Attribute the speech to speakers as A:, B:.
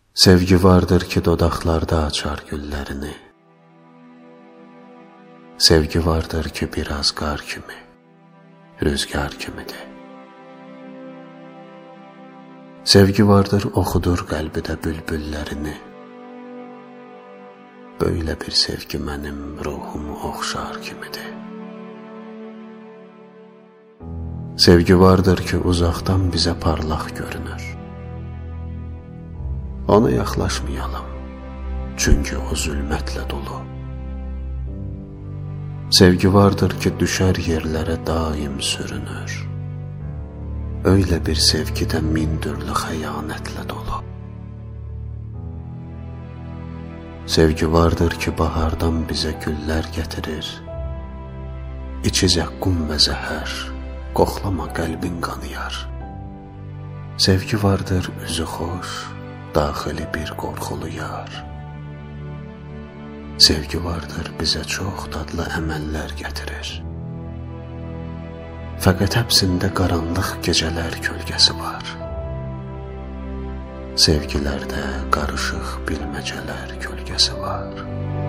A: Sevgi vardır ki dodaqlarda açar güllərini. Sevgi vardır ki biraz qar kimi, rüzgar kimidir. Sevgi vardır oxudur qəlbidə bülbüllərini. Böyle bir sevgi mənim ruhumu oxşar kimidir. Sevgi vardır ki uzaqdan bizə parlaq görünür. Ona yaxlaşmayalım, çünki o zülmətlə dolu. Sevgi vardır ki düşər yerlərə daim sürünür. Öyle bir sevgi də min türlü xəyanətlə dolu. Sevgi vardır ki bahardan bizə güllər gətirir. İçi zəqqum və zəhər, qoxlama qəlbin qanıyar. Sevgi vardır üzü xoş, daxili bir qorxulu yar. Sevgi vardır bizə çox dadlı əməllər gətirir. Fəqət həbsində qaranlıq gecələr kölgəsi var. Sevgilərdə qarışıq bilməcələr kölgəsi var.